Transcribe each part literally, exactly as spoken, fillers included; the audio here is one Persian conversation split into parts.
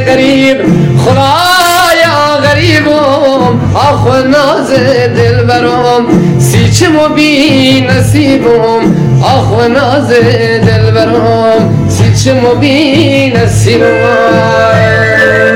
غریب خدایا غریبم آخ و ناز دل برم سیچم و بی نصیبم آخ و ناز دل برم سیچم و بی نصیبم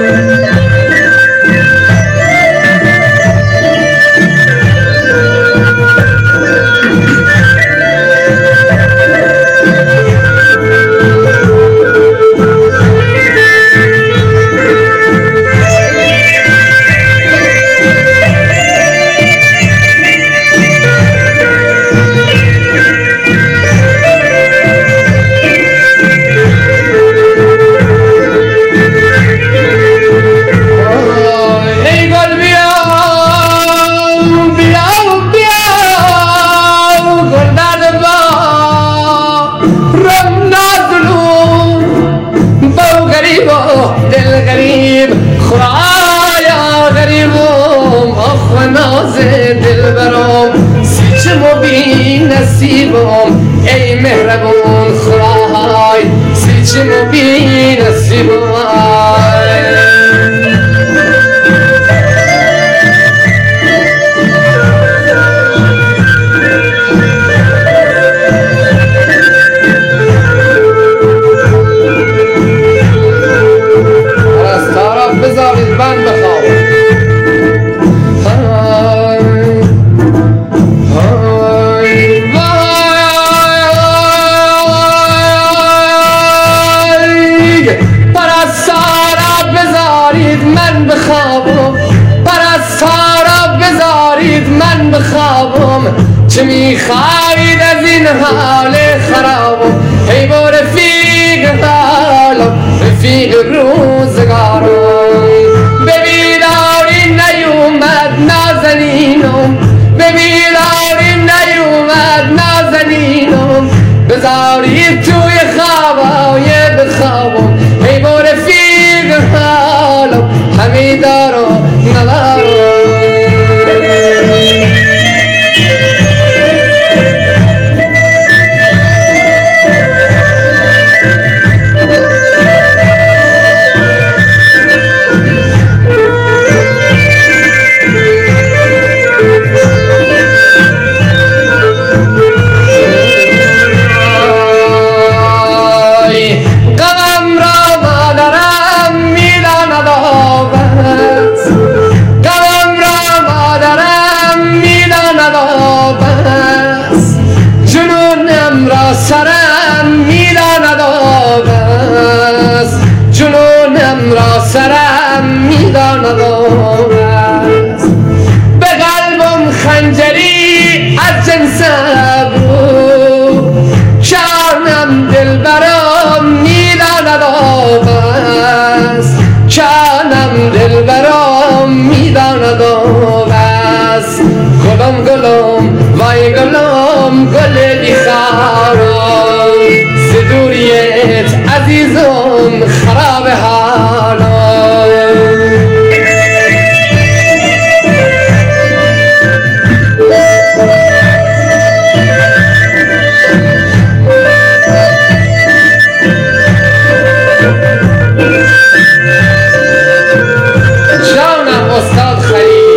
نصیبم ای مهربون خدای سیچم و بی نصیبم پرستارا بذارید بند بخواب من بخوابم چه میخواید از این حال خرابم ای با رفیق حالم رفیق روزگارم ببیداری نیومد نازنینم ببیداری نیومد نازنینم بذارید توی خوابای بخوابم ای با رفیق حالم همی دارم ندارم سرم میداند آبست جنونم را سرم میداند آبست به قلبم خنجری از جنس ابرو کانم دل برام میداند آبست کانم دل برام میداند آبست گلم گلم وای گلم گل بیخارم زدوریت عزیزم خراب حالم جانم استاد خلیلی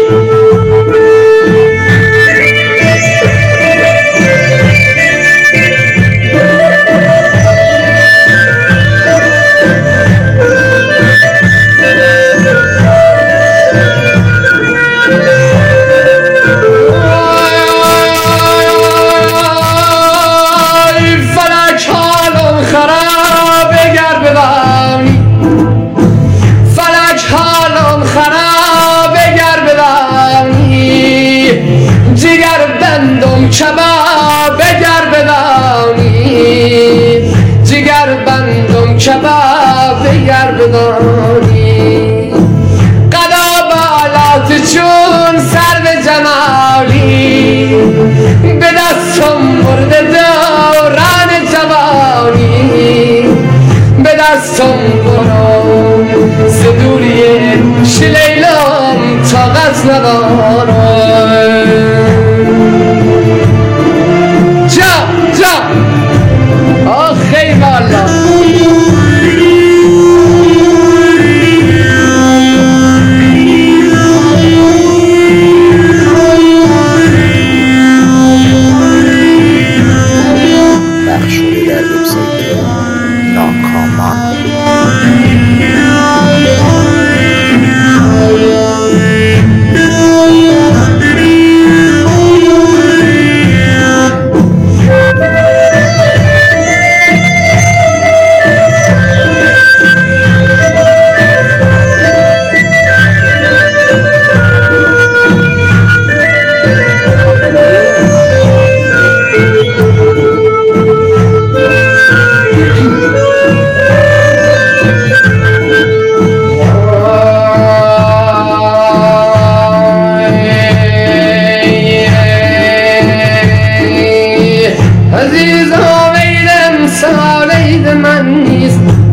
کباب بگر بدانی جگر بندم کباب بگر بدانی قدا بالات چون سر به جمالی به دستم مرده دوران جوانی به دستم برام زدوری شلیلم طاقت ندارم آخ ای والا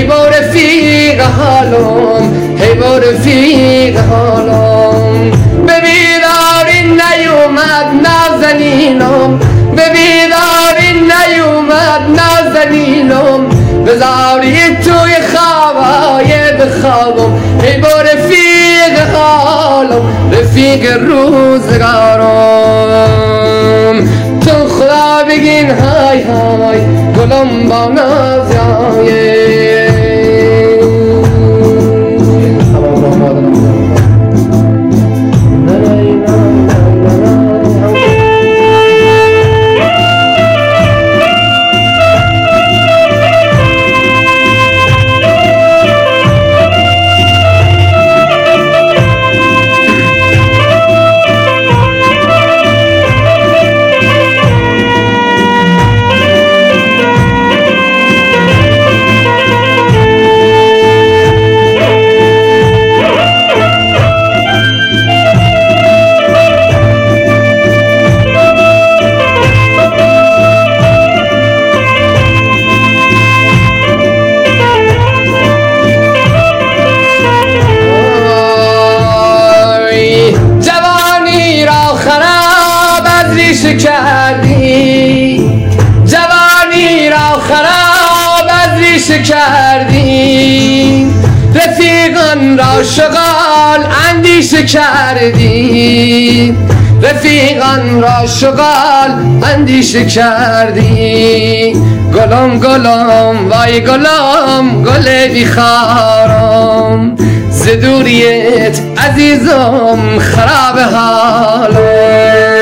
ای با رفیق حالم ای با رفیق حالم به بیداری نیومد نازنینم به بیداری نیومد نازنینم بذاری توی خوابای بخوابم ای با رفیق حالم رفیق روزگارم تو خدا بگین های های گلم با نازیای کردی جوانی را خراب از ریشه کردی رفیقان را شغال اندیشه کردی رفیقان را شغال اندیشه کردی گلم گلم وای گلم گل بیخارم ز دوریت عزیزم خراب حالم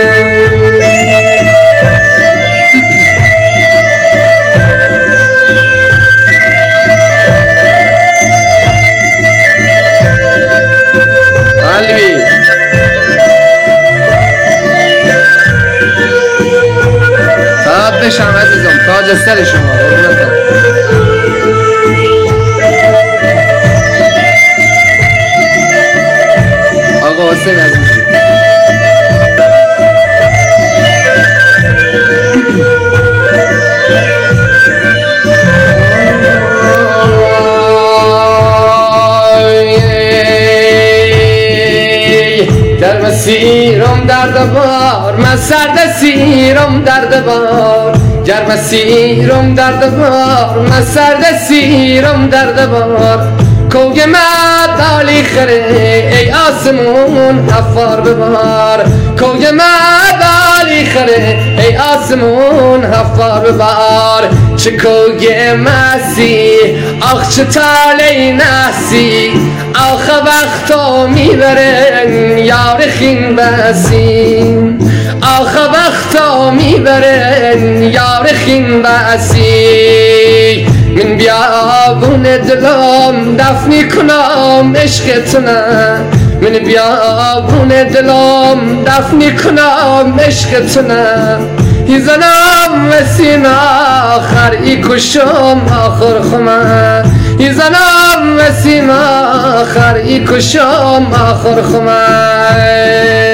بشم عزیزم تاج سر شما آقا حسین عزیزی در مسیرم درد بار من سرد سیرم درد بار گرم سیرم درد بار من سرد سیرم درد بار کوگ مدالی خره ای آسمون حفار ببار کوگ مدالی خره ای آسمون حفار ببار چه کوگ مسی آخ چه تالی نسی آخ وقتا میبرن یار خین بسیم آخ وقتا میبرن یار خین بسی من بیابون دلم دفنی کنم عشقتونه من بیابون دلم دفنی کنم عشقتونه یزنم وسین آخر ای کشم آخر خمه یزنم وسین آخر ای کشم آخر خمه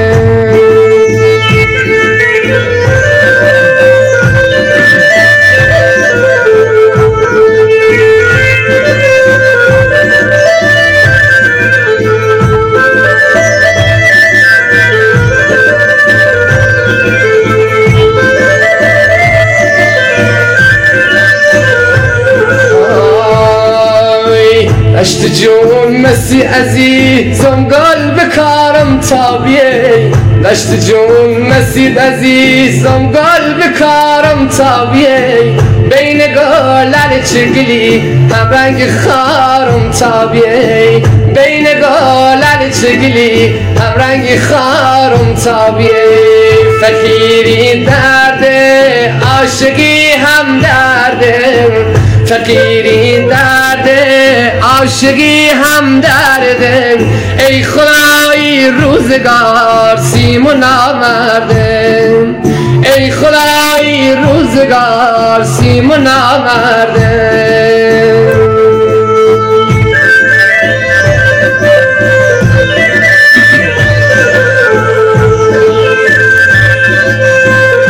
دشت جون مسی عزیزم گل بکارم تابیه دشت جون مسی عزیزم گل بکارم تابیه بین گلر چگلی هم رنگ خارم تابیه بین گلر چگلی هم رنگ خارم تابیه فقیری درده عاشقی هم درده فقیری درده عاشقی هم درده ای خدای روزگار سیم و نامرده ای خدای روزگار سیم و نامرده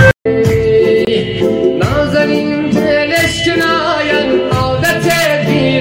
نازنین دلش کناین عادت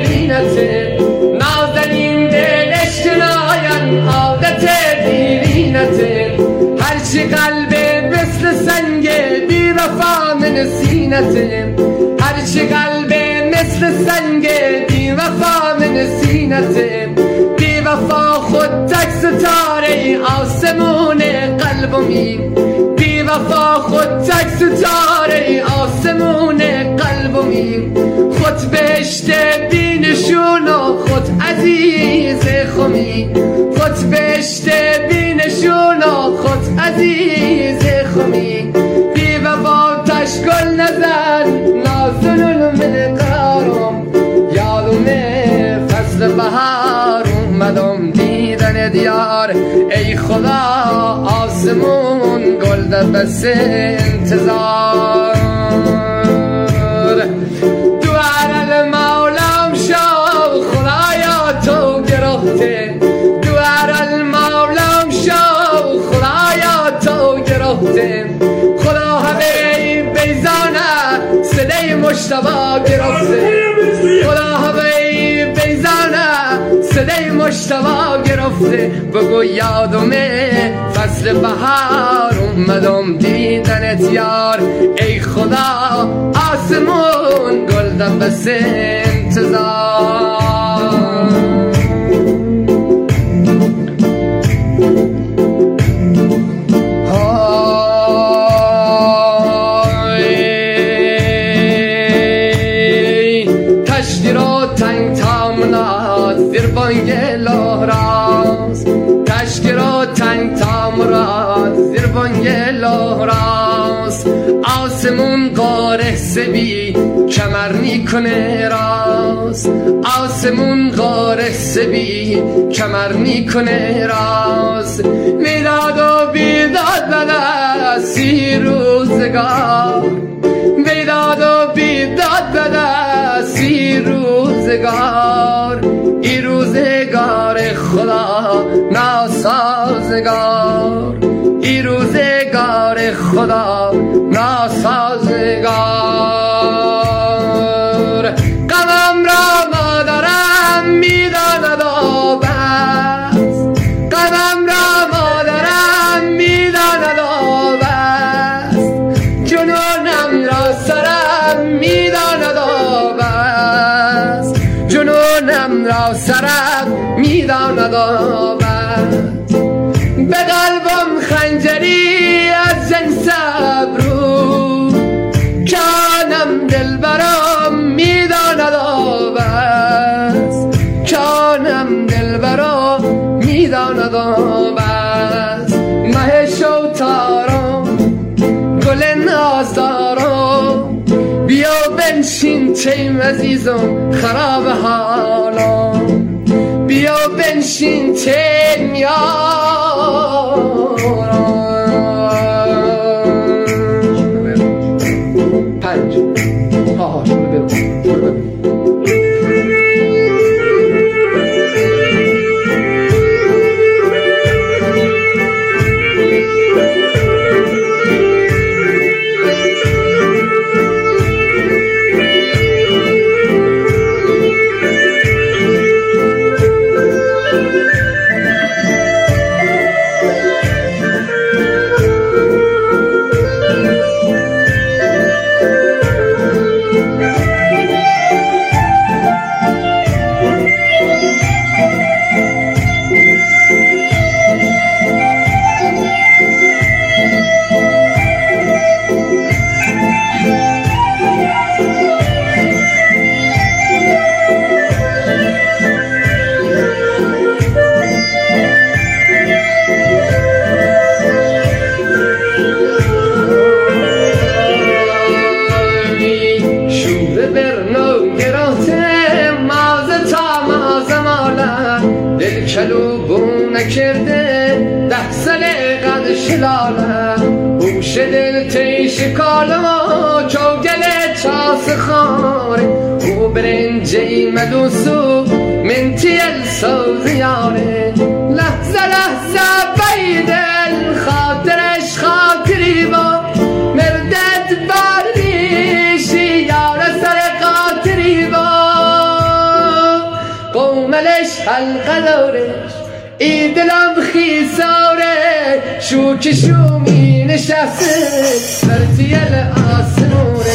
زینته هرچی قلب مثل سنگ بی وفا من سینته بی وفا خود تک ستاره آسمون قلبمی بی وفا خود تک ستاره آسمون قلبمی خود بهشت بی نشون و خود عزیز خمی خود بهشت بی نشون و خود عزیز خمی بی وفا تشکل نزن نازنون من قرارم یادم فصل بهار اومدم دیدن دیار ای خدا آسمون گل در بس انتظار دوار المولام شو خدایا تو گرفته دوار المولام شو خدایا تو گرفته خدا همه بیزانه صدای مشتبا گرفته خدا همه بیزانه صدای مشتبا گرفته بگو یادمه فصل بهار اومدم دیدنت یار ای خدا آسمون گل در بس انتظار تشتی رو تنگ تامنات زیر بانگ لحراس تشتی رو تنگ تامرات زیر بانگ لحراس آسمون قاره سبی کمر میکنه راست آسمون قاره سبی کمر میکنه راست میداد و بیداد بده سی روزگار بیداد و بیداد بده سی روزگار ای روزگار خدا ناسازگار ای روزگار خدا ناسازگار غمم را مادرم میداند و بس غمم را مادرم میداند و بس جنونم را سرم میداند و بس جنونم را سرم میداند و بس به قلبم خنجری از جنس ابرو کانم دل برام میداند و بس کانم دل برام میداند و بس مه شوتارم گل نازدارم بیا بنشین چیم عزیزم خراب حالم بیا بنشین چیم یارم پنج ها ها شروع برم شروع برم کلو بو نکرده ده ساله قد شلاله هوش دل تیش کالما چوگل چاس خاره او برنجی مدوسو من تیل سوزیاره لحظه لحظه بیدل خاطرش خاطری با مردت بردیشی یار سر قاطری با قوملش حلقه دورش ای دلم خیساره شو که شو می نشسته سر تیل آسنوره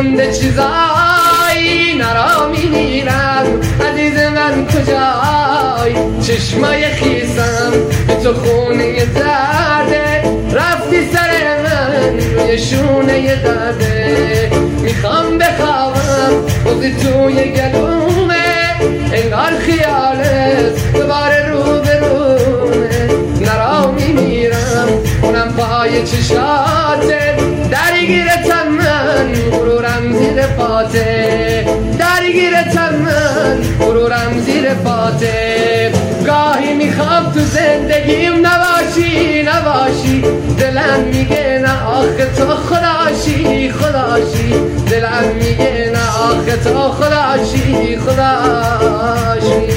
مونده چیزایی نرا میمیرم عزیز من کجای چشمای خیسم به تو خونه درده رفتی سر من روی شونه درده میخوام بخوابم بازی توی گلومه انگار خیالت دوباره رو به رومه نرا میمیرم اونم پای چشاته درگیرتم من غرورم زیر پاته درگیرتم من غرورم زیر پاته گاهی میخوام تو زندگیم نباشی نباشی دلم میگه نه آخه تو خداشی خداشی دلم میگه نه آخه تو خداشی خداشی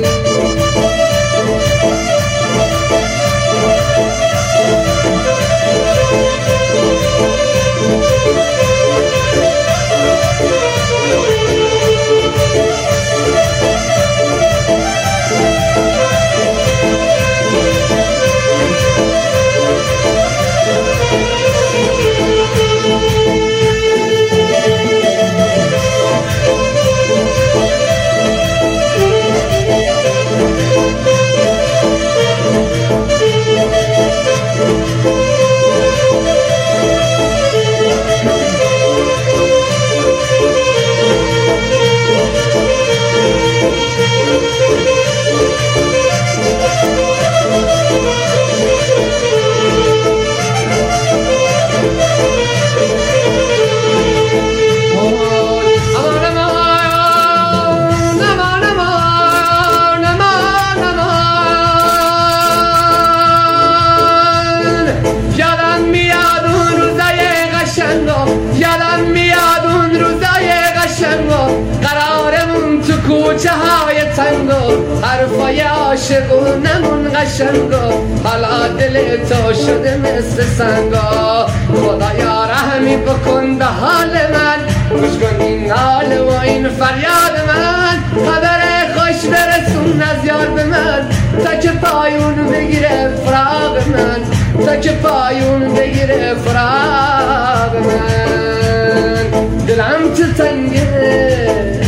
کوچه های تنگو حرفای عاشقونمون قشنگو حالا دل تو شده مثل سنگا خدایا رحمی بکن به حال من گوش کن این حال و این فریاد من خبر خوش برسون از یار به من تا که پایون بگیره فراق من تا که پایون بگیره فراق من دلم تو تنگه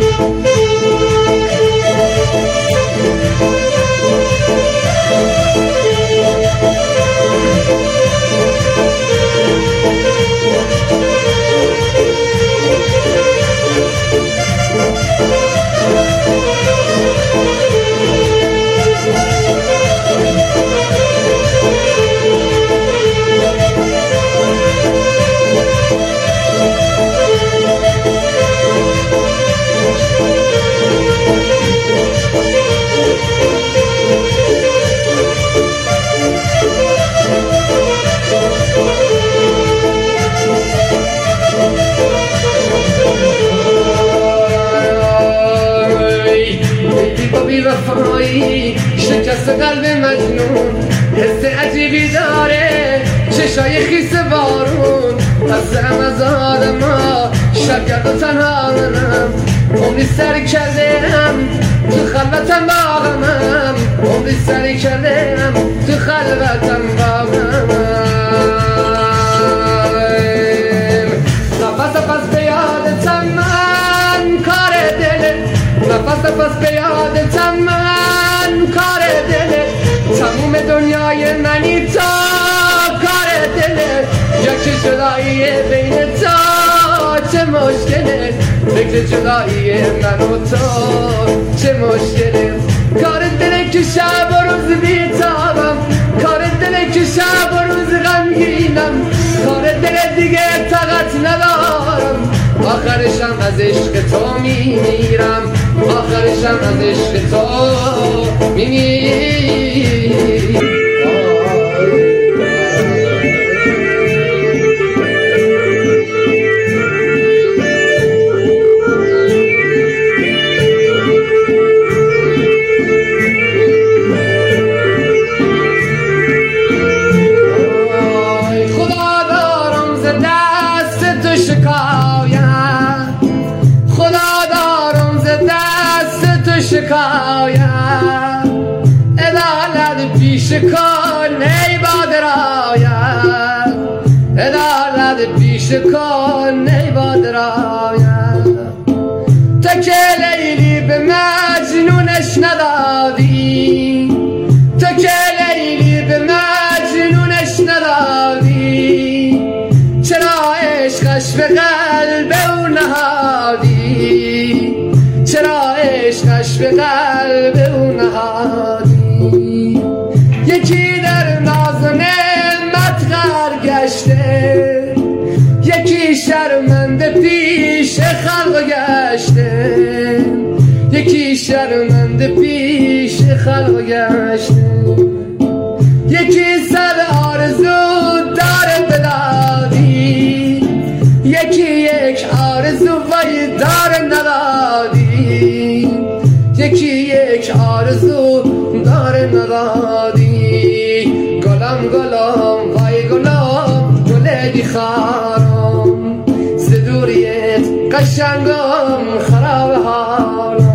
شکست قلب مجنون حس عجیبی داره چشای خیس بارون هستم از آدم ها شبگرد و تنها منم عمری سری کردم تو خلوتم با غمم عمری سری کردم تو خلوتم با غمم نفس نفس به یادتم من کار دلت نفس نفس به یادتم من کار دلت تموم دنیای منی تا کار دلت یکی جدایی بین تا چه مشکله فکر جدایی من و تو چه مشکله کار دلت که شب و روز بیتابم کار دلت که شب و روز غمگینم کار دلت دیگه طاقت ندارم آخرشم از عشق تو میمیرم آخرشم از عشق تو میمیرم شکایم عدالت پیش کن ای بادرایم عدالت پیش کن ای بادرایم که لیلی به مجنونش ندادی، تو که لیلی به مجنونش ندادی، چرا عشقش به قلب او نهادی، چرا عشقش به قلب او نهادی. یکی در ناز و نعمت غرق گشته، یکی شرمنده پیش خلق گشته، یکی شرمنده پیش خلق گشته. یکی صد آرزو داره بدادی، یکی یک آرزو وای داره ندادی، یکی یک آرزو داره ندادی. گلم گلم وای گلم گل بیخارم، ز دوریت قشنگم خراب حالم.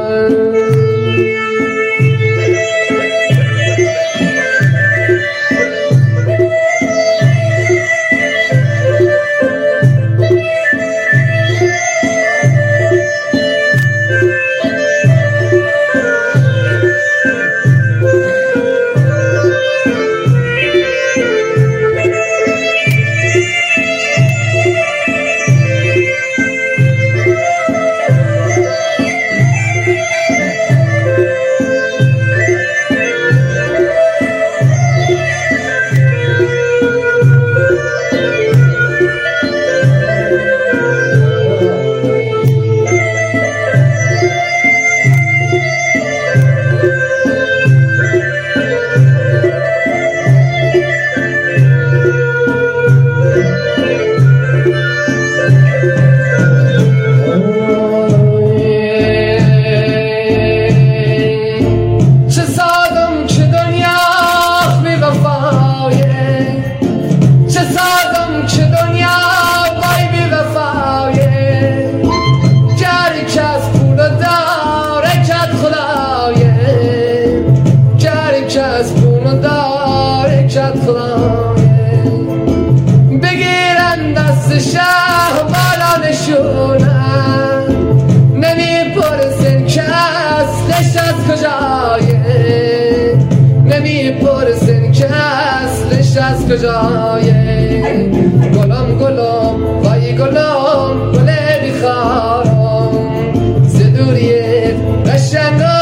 بگیرن دست شهر بالا نشونن، نمی پرسن که اصلش از کجایه، نمی پرسن که اصلش از کجایه. گلم گلم وای گلم گل بیخارم، ز دوریت قشنگم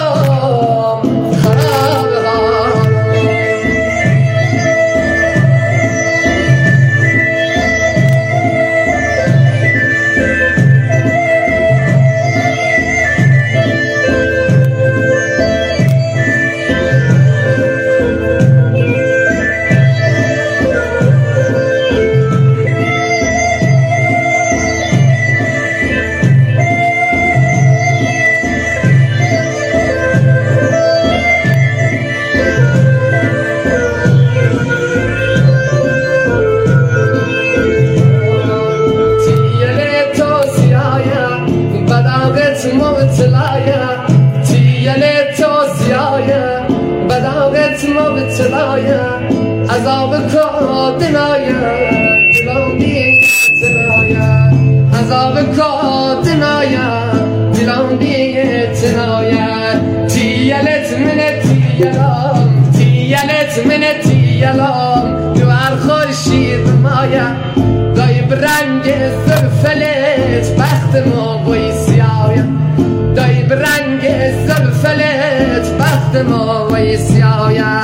عذاب کا دنایا دلانی تنایا، عذاب کا دنایا دلانی تنایا. تیلت من تیلام تیلت من تیلام، دوار خورشید مایا دای برنگ زلفلت بخت ما بوی سیایا، دای برنگ زلفلت بخت ما بوی سیایا.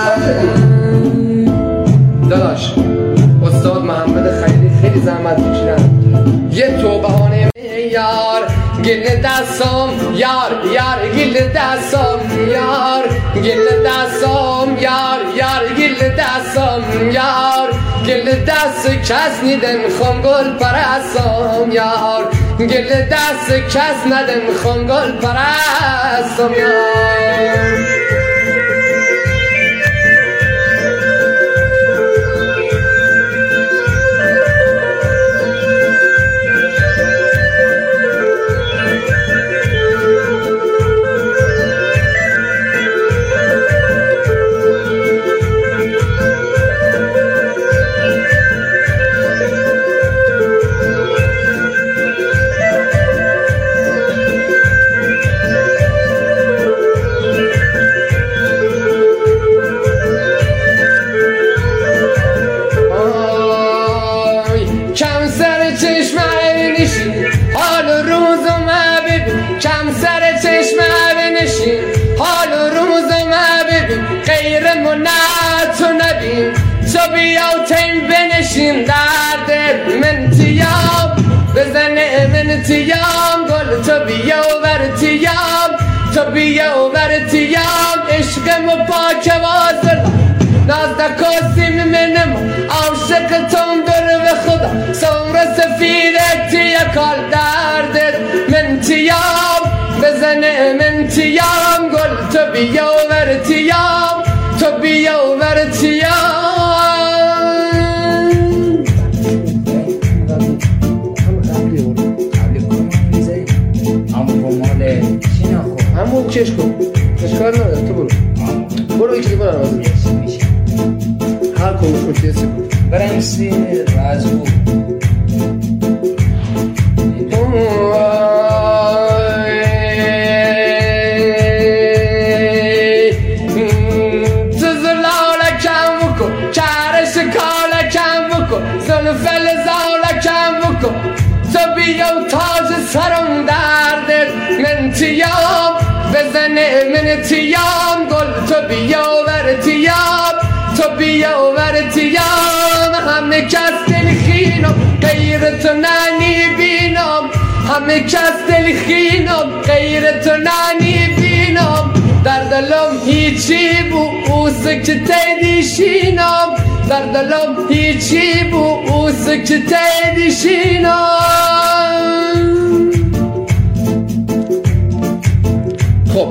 داداش استاد محمد خیلی خیلی زحمت کشیدن، یه تو بهانه یار گل دستم یار یار گل دستم یار گل دستم یار یار گل دستم یار گل دست کس ندن خون گل پرستم یار گل دست کس ندن خون گل پرستم یار. بزنه من تیام گل تو بیا و بر تیام تو بیا و بر تیام عشقم و پاک وازر نازدک و سیم منم عاشق تم در و خدا سور سفیدت تیا کال دردت من تیام بزنه من تیام گل تو بیا و بر تیام تو بیا و بر تیام همون چش کن اشکال نداره تو برو برو یکی دیگه برو هر کنوش کن تیسی برنسی رازگو تزلالکم بکن چرش کالکم بکن زلفل زالکم بکن تو بیا و تاج سرم دردت من تیام بزنه من تیام گل تو بیا و بر تیام تو بیا و بر تیام همه کس دلخینم غیر تو ننی بینم همه کس دلخینم غیر تو ننی بینم در دلم هیچی بو اوس که تیدیشینم در دلم هیچی بو اوس که تیدیشینم خب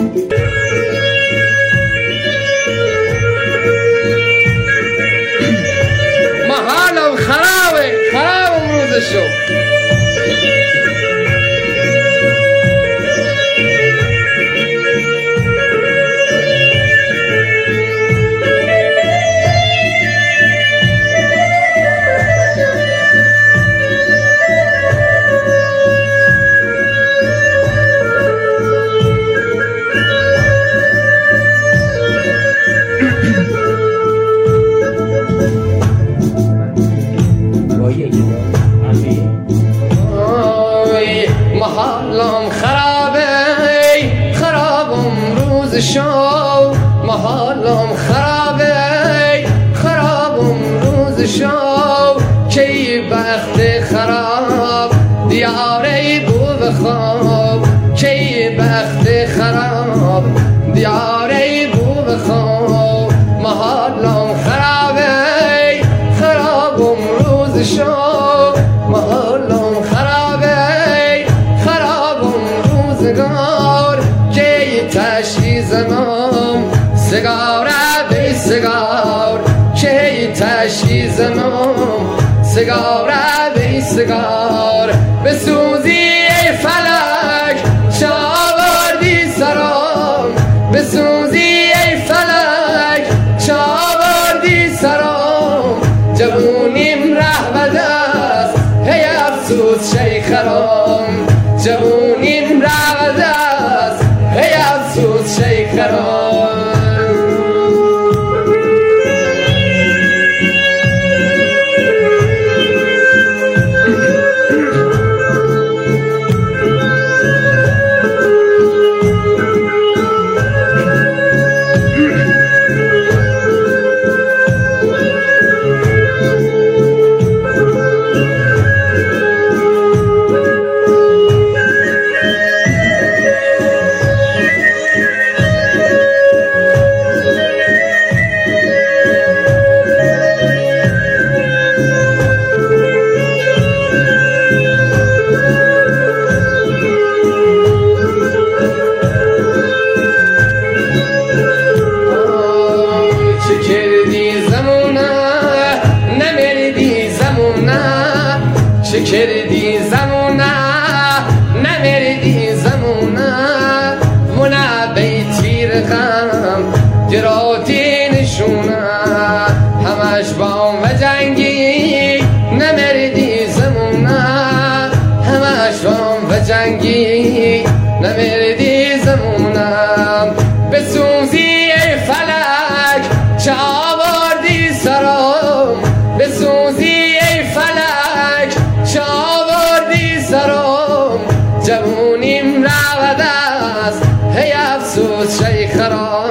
محالم خرابه خراب امروزشو محالم خرابه خرابم روز شو محالم خرابه خرابم روز شو کی بخت خراب دیاره بو بخواب کی بخت خراب دیاره بو بخواب محالم خرابه خرابم روز شو محالم خرابه سگار بی سگار که تشیزنم سگار بی سگار بسوزی فلک چاوردی سرام بسوزی ای فلک چاوردی سرام جوونیم ره بدست هی افسوس شیخرام جوونیم ره بدست هی افسوس شیخرام چه کردی زمونه نمیردی زمونه مونه بیتی رقم گراتی نشونه همش بام و جنگی نمیردی زمونه همش بام و جنگی نمیردی زمونه بسوزی ای فلک چه آوردی سرام بسوزی ای فلک چه آوردی سرام جوونیم رود است هی افسوس شیخرام